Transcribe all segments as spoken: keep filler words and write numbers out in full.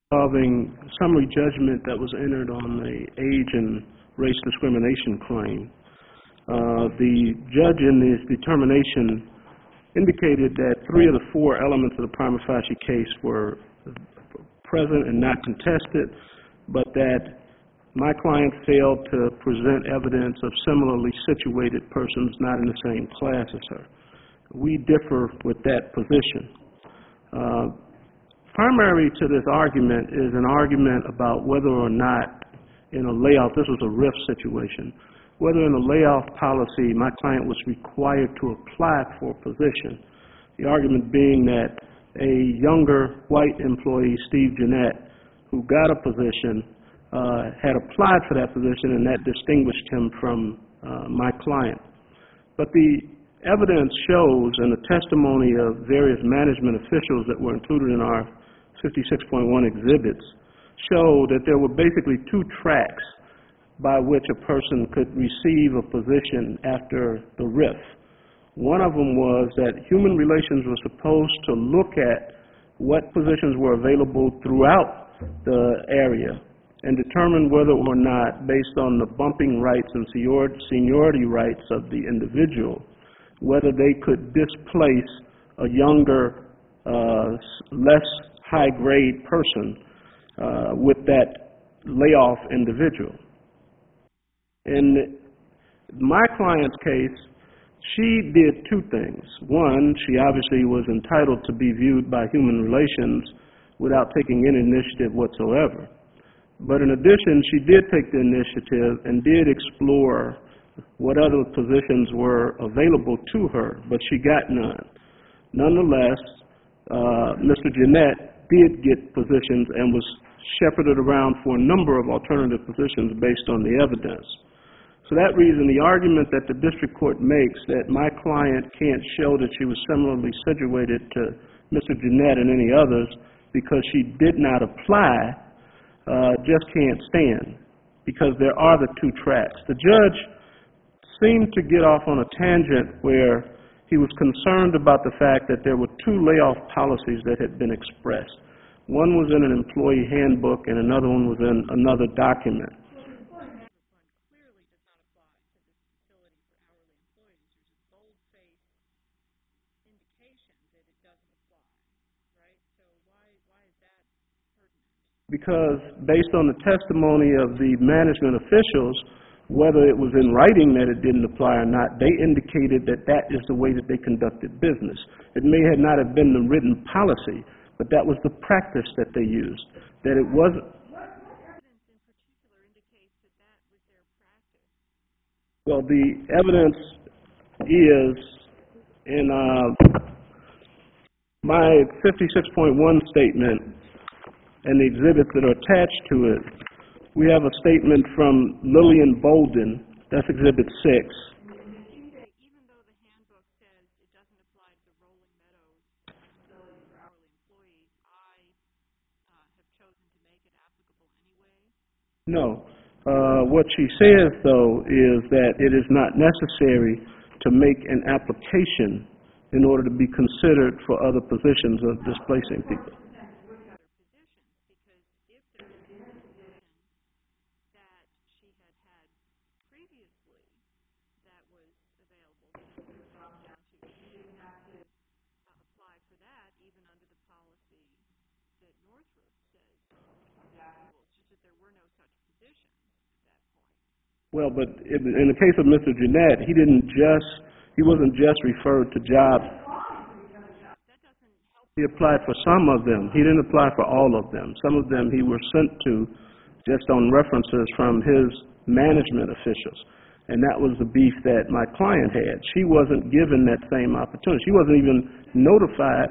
Involving summary judgment that was entered on the age and race discrimination claim. Uh, the judge in his determination indicated that three of the four elements of the prima facie case were present and not contested, but that my client failed to present evidence of similarly situated persons not in the same class as her. We differ with that position. Uh, Primary to this argument is an argument about whether or not in a layoff, this was a R I F situation, whether in a layoff policy my client was required to apply for a position. The argument being that a younger white employee, Steve Jeanette, who got a position, uh, had applied for that position, and that distinguished him from uh, my client. But the evidence shows, and the testimony of various management officials that were included in our fifty-six point one exhibits, show that there were basically two tracks by which a person could receive a position after the R I F. One of them was that human relations was supposed to look at what positions were available throughout the area and determine whether or not, based on the bumping rights and seniority rights of the individual, whether they could displace a younger, uh, less high-grade person uh, with that layoff individual. In my client's case, she did two things. One, she obviously was entitled to be viewed by human relations without taking any initiative whatsoever. But in addition, she did take the initiative and did explore what other positions were available to her, but she got none. Nonetheless, uh, Mister Jeanette did get positions and was shepherded around for a number of alternative positions based on the evidence. For that reason, the argument that the district court makes that my client can't show that she was similarly situated to Mister Jeanette and any others because she did not apply uh, just can't stand, because there are the two tracks. The judge seemed to get off on a tangent where he was concerned about the fact that there were two layoff policies that had been expressed. One was in an employee handbook and another one was in another document. Because based on the testimony of the management officials, whether it was in writing that it didn't apply or not, they indicated that that is the way that they conducted business. It may have not have been the written policy, but that was the practice that they used, that it wasn't. Well, the evidence is in uh, my fifty-six point one statement and the exhibits that are attached to it. We have a statement from Lillian Bolden, that's Exhibit six. Even though the handbook says it doesn't apply to Rolling Meadows facility for hourly employees, I uh, have chosen to make it applicable anyway? No. Uh, what she says, though, is that it is not necessary to make an application in order to be considered for other positions of displacing people. Well, but in the case of Mister Jeanette, he didn't just, he wasn't just referred to jobs. He applied for some of them. He didn't apply for all of them. Some of them he was sent to just on references from his management officials. And that was the beef that my client had. She wasn't given that same opportunity. She wasn't even notified.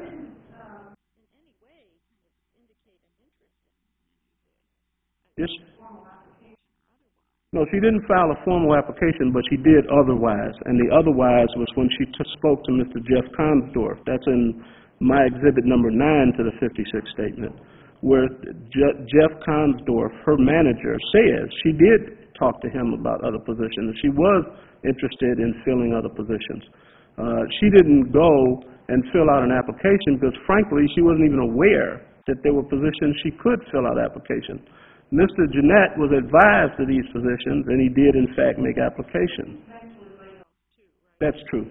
Yes. No, she didn't file a formal application, but she did otherwise. And the otherwise was when she t spoke to Mister Jeff Consdorf. That's in my exhibit number nine to the fifty-six statement, where Je Jeff Consdorf, her manager, says she did talk to him about other positions. She was interested in filling other positions. Uh, she didn't go and fill out an application because, frankly, she wasn't even aware that there were positions she could fill out applications. Mister Jeanette was advised of these positions, and he did, in fact, make applications. That's true.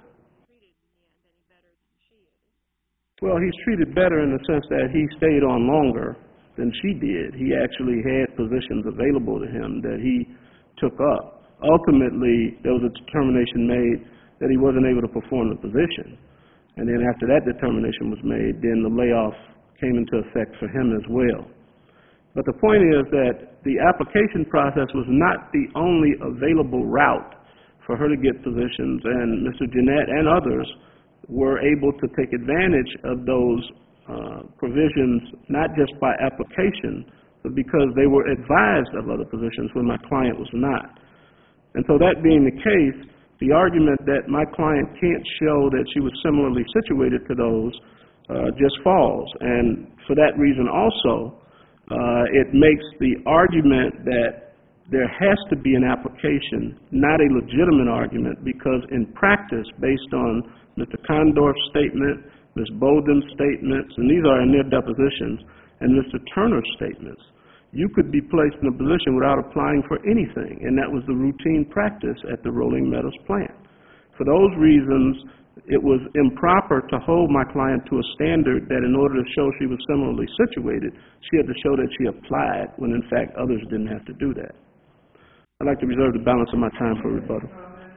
Well, he's treated better in the sense that he stayed on longer than she did. He actually had positions available to him that he took up. Ultimately, there was a determination made that he wasn't able to perform the position. And then after that determination was made, then the layoff came into effect for him as well. But the point is that the application process was not the only available route for her to get positions, and Mister Jeanette and others were able to take advantage of those uh, provisions, not just by application, but because they were advised of other positions when my client was not. And so that being the case, the argument that my client can't show that she was similarly situated to those uh, just falls. And for that reason also, uh, it makes the argument that there has to be an application not a legitimate argument, because in practice, based on Mister Condorf's statement, Miz Bolden's statements, and these are in their depositions, and Mister Turner's statements, you could be placed in a position without applying for anything, and that was the routine practice at the Rolling Meadows plant. For those reasons, it was improper to hold my client to a standard that in order to show she was similarly situated, she had to show that she applied, when in fact others didn't have to do that. I'd like to reserve the balance of my time for rebuttal.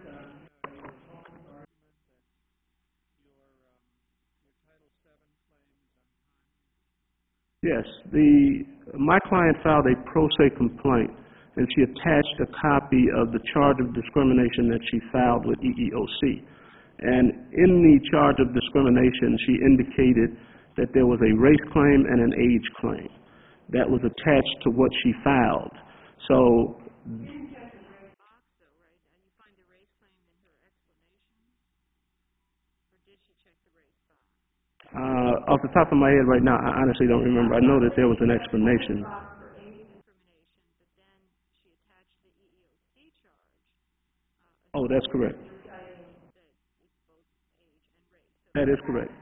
Yes, the, my client filed a pro se complaint, and she attached a copy of the charge of discrimination that she filed with E E O C. And in the charge of discrimination, she indicated that there was a race claim and an age claim that was attached to what she filed. So, Uh, off the top of my head right now, I honestly don't remember. I know that there was an explanation. Oh, that's correct. That is correct.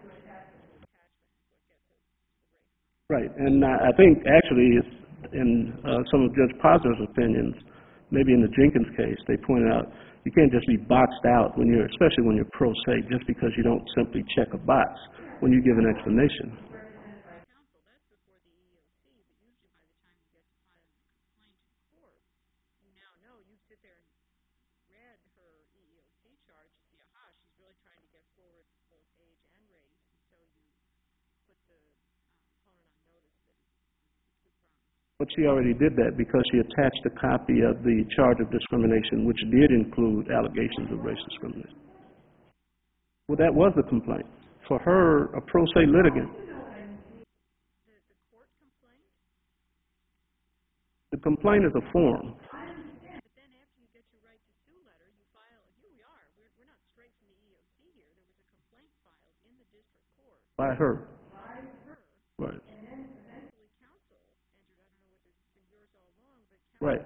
Right, and I think actually it's in uh, some of Judge Posner's opinions, maybe in the Jenkins case, they pointed out you can't just be boxed out when you're, especially when you're pro se, just because you don't simply check a box when you give an explanation. But she already did that because she attached a copy of the charge of discrimination, which did include allegations of race discrimination. Well, that was the complaint. For her, a pro se litigant. The complaint is a form. By her. Right. Right.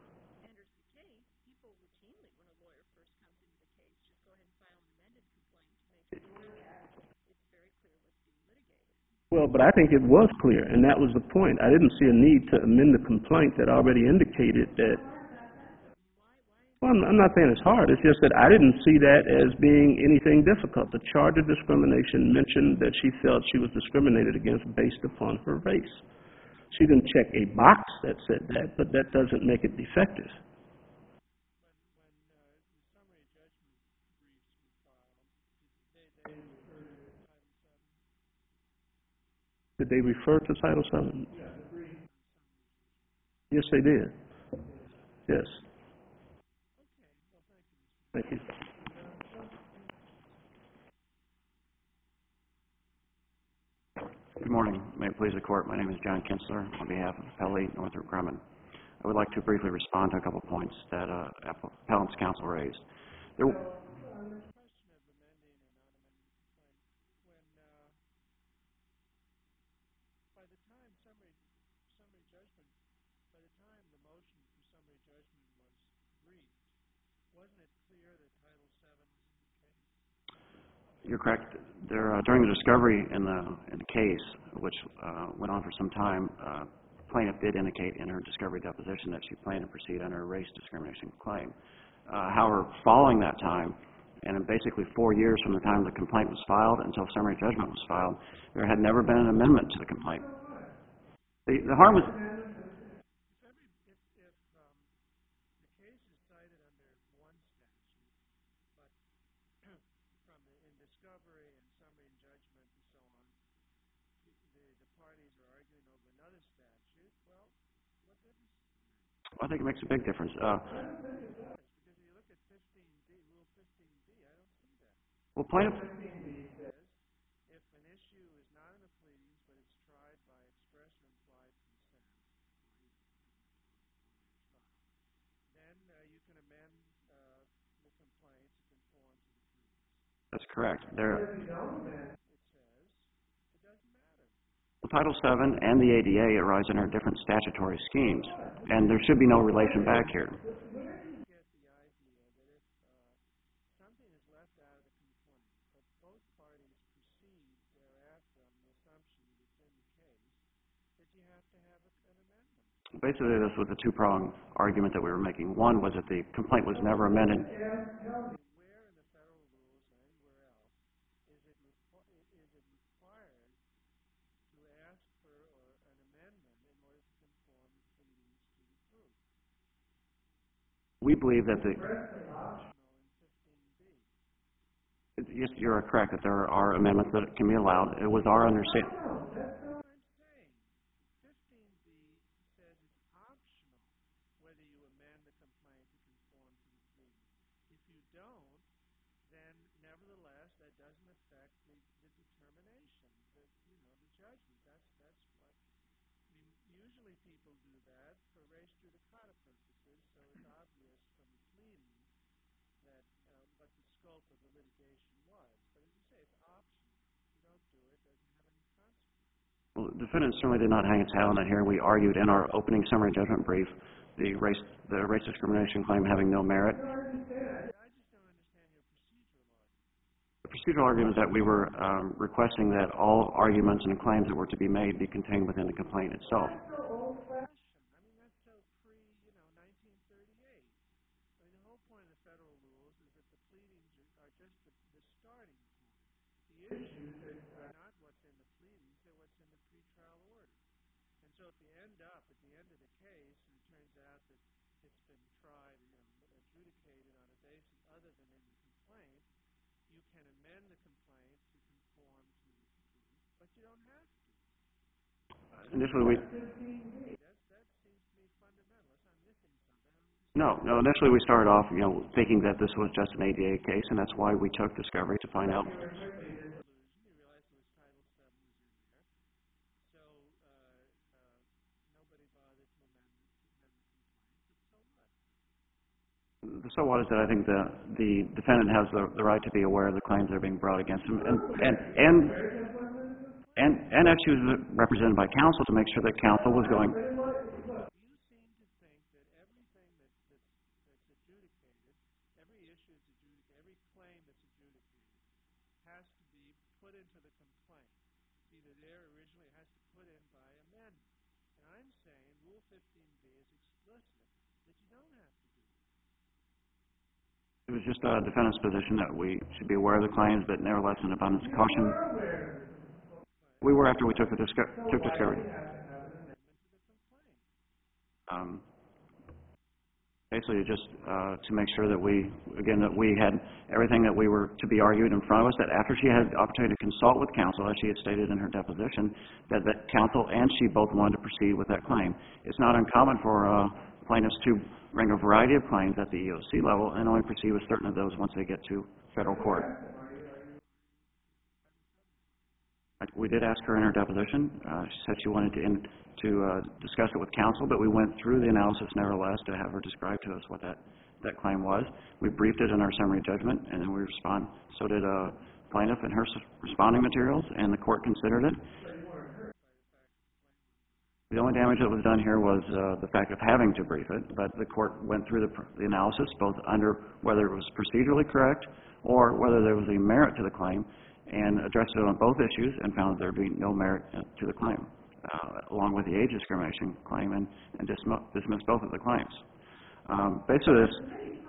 Well, but I think it was clear, and that was the point. I didn't see a need to amend the complaint that already indicated that. Well, I'm, I'm not saying it's hard. It's just that I didn't see that as being anything difficult. The charge of discrimination mentioned that she felt she was discriminated against based upon her race. She didn't check a box that said that, but that doesn't make it defective. Did they refer to Title seven? Yes, they did. Yes. Thank you. Good morning. May it please the Court. My name is John Kinsler on behalf of Appellee Northrop Grumman. I would like to briefly respond to a couple of points that uh, Appellant's counsel raised. There, You're correct. There, uh, during the discovery in the, in the case, which uh, went on for some time, uh, plaintiff did indicate in her discovery deposition that she planned to proceed under a race discrimination claim. Uh, however, following that time, and in basically four years from the time the complaint was filed until summary judgment was filed, there had never been an amendment to the complaint. The, the harm was... I think it makes a big difference. Uh, well, plaintiff... That's correct. There... Title seven and the A D A arise under different statutory schemes, and there should be no relation back here. Basically, this was a two-pronged argument that we were making. One was that the complaint was never amended. We believe that the... Yes, you're correct that there are amendments that can be allowed. It was our understanding... Well, the defendant certainly did not hang its hat on that here. We argued in our opening summary judgment brief the race, the race discrimination claim having no merit. The procedural argument is that we were um, requesting that all arguments and claims that were to be made be contained within the complaint itself. Initially, we... No, no, initially we started off, you know, thinking that this was just an A D A case, and that's why we took discovery to find out. The so what is that I think the, the defendant has the, the right to be aware of the claims that are being brought against him, and, and, and, and, and that she was represented by counsel to make sure that counsel was going... It was just a defendant's position that we should be aware of the claims, but nevertheless, in abundance of caution. We were after we took the disco took discovery. Um, basically, just uh, to make sure that we, again, that we had everything that we were to be argued in front of us. That after she had the opportunity to consult with counsel, as she had stated in her deposition, that that counsel and she both wanted to proceed with that claim. It's not uncommon for uh, plaintiffs to bring a variety of claims at the E E O C level and only proceed with certain of those once they get to federal court. We did ask her in her deposition. Uh, she said she wanted to, in, to uh, discuss it with counsel, but we went through the analysis nevertheless to have her describe to us what that, that claim was. We briefed it in our summary judgment, and then we respond. So did uh, plaintiff in her responding materials, and the court considered it. The only damage that was done here was uh, the fact of having to brief it, but the court went through the, the analysis, both under whether it was procedurally correct or whether there was a merit to the claim, and addressed it on both issues and found that there would be no merit uh, to the claim, uh, along with the age discrimination claim, and, and dismiss, dismissed both of the claims. Um, basically, this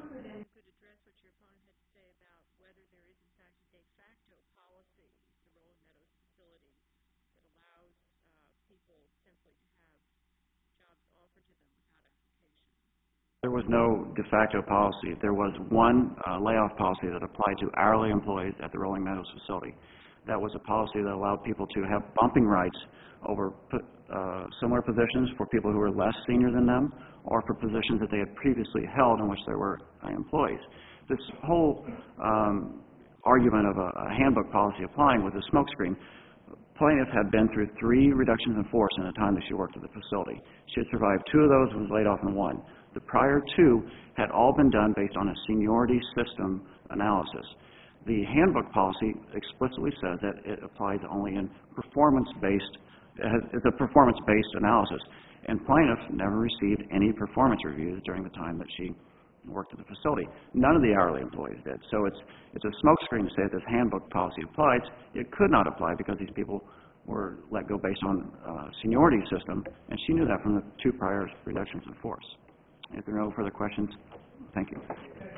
There was no de facto policy. There was one uh, layoff policy that applied to hourly employees at the Rolling Meadows facility. That was a policy that allowed people to have bumping rights over uh, similar positions for people who were less senior than them, or for positions that they had previously held in which there were uh, employees. This whole um, argument of a, a handbook policy applying with a smokescreen, plaintiff had been through three reductions in force in the time that she worked at the facility. She had survived two of those and was laid off in one. The prior two had all been done based on a seniority system analysis. The handbook policy explicitly says that it applies only in performance-based, it's a performance-based analysis, and plaintiff never received any performance reviews during the time that she worked at the facility. None of the hourly employees did. So it's, it's a smokescreen to say that this handbook policy applies. It could not apply because these people were let go based on uh, seniority system, and she knew that from the two prior reductions in force. If there are no further questions, thank you.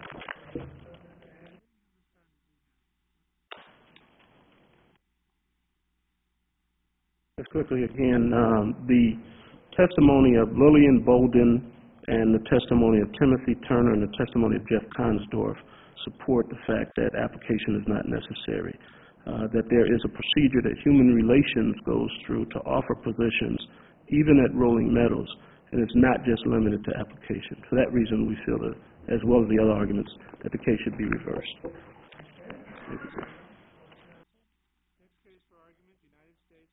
Just quickly again, um, the testimony of Lillian Bolden and the testimony of Timothy Turner and the testimony of Jeff Consdorf support the fact that application is not necessary, uh, that there is a procedure that Human Relations goes through to offer positions, even at Rolling Meadows, and it's not just limited to application. For that reason, we feel that, as well as the other arguments, that the case should be reversed.